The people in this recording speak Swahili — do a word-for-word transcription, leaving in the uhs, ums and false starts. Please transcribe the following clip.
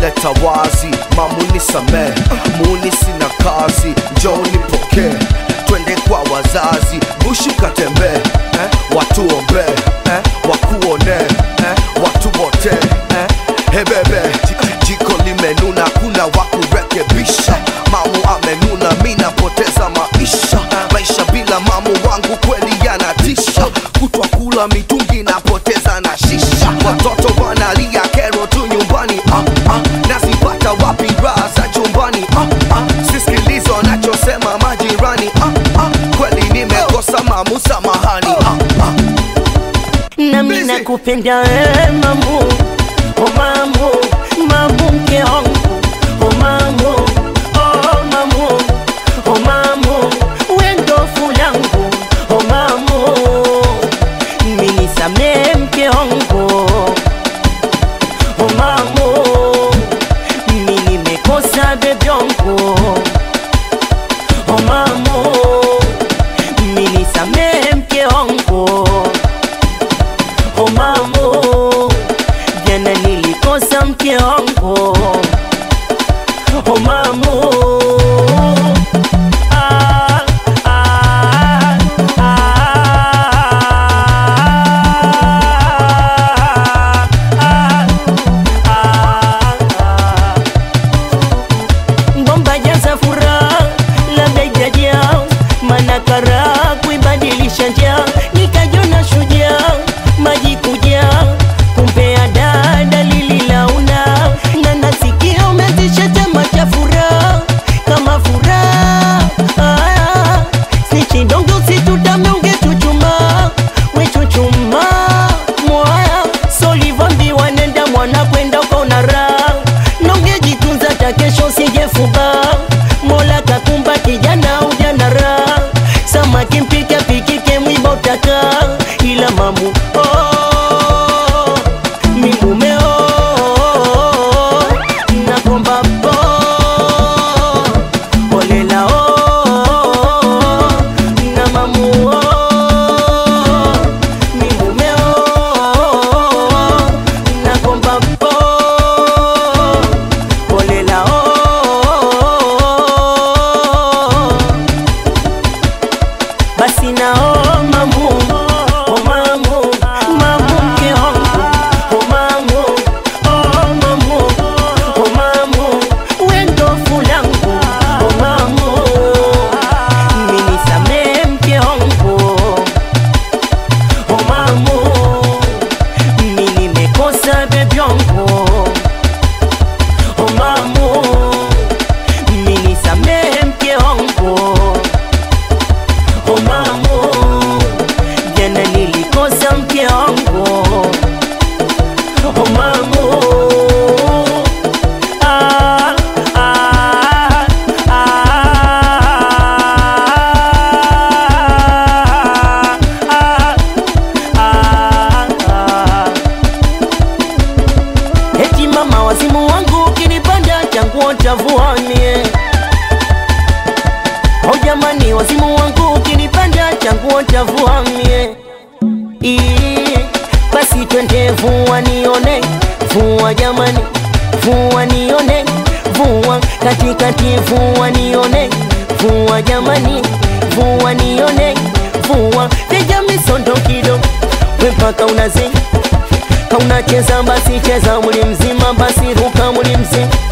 najileta wazi, mamu nisamee, muni sina kazi, njoo nipokee, twende kwa wazazi, bushu katembe, eh, watu ombe, eh, wakuone, eh, watu bote, eh, hey bebe, jiko limenuna, kuna wakurekebisha, mamu amenuna, mina poteza maisha, maisha bila mamu wangu kweli yanatisha, kutwa kula mitungi napoteza na shisha, watoto wanalia kero tu nyumbani, ah, ah, nazipata wapi raha za chumbani, ah, ah, sisikilizo wanachosema majirani, ah, ah, kweli nimekosa mamu samahani, ah, ah. Na mina kupenda we mamu, oh mamu, mamu mke wangu, oh mamu, oh mamu, oh mamu, wendo fulangu, oh mamu, mini same mke wangu, oh mamu, mini mekosa bebe wangu, oh mamu, mini same mke wangu, oh mamu, jana nilikosa mke wangu, oh mamu, ah, ah, ah, ah, ah, ah. Bomba jaza furaha, labda ijajaa, mana karaha kuibadilisha njaa, nikajona shujaa, maji kuja kumpea dada lili launa, na nasikia umezisha chama cha furaha kama furaha, ah, si chidongo si tutame ungechuchuma we chuchuma mwaya, solivambi wanenda mwana kwenda kona raha, nongejitunza ta kesho sijefuba, mola kakumba kijana ujana raha, samaki mpika pikike mwiba utaka, ila mamu oh, mi mume oh, nakomba po olela oh, na mamu oh, mi mume oh, nakomba po olela oh, basi na oh mamu, oh mamu, mamu mke wangu, oh mamu, oh mamu, oh mamu, wendo fulangu, oh mamu, mini same mke wangu, oh mamu, mini mekosa bebe wangu, oh mamu, mini same mke wangu, oh mamu, jana nilikosa mke wangu, oh mamu, ah, ah, ah, ah, ah. Eti mama wazimu wangu ukinipanda changuo tavuanie, oh jamani wazimu wangu ukinipanda changuo tavuamie, basi twende vua nione, vua jamani, vua nione, vua katikati, vua nione, vua jamani, vua nione, vua teja misondo kido, wepaka unazi, kaunacheza basi cheza muli mzima, basi ruka muli mzima.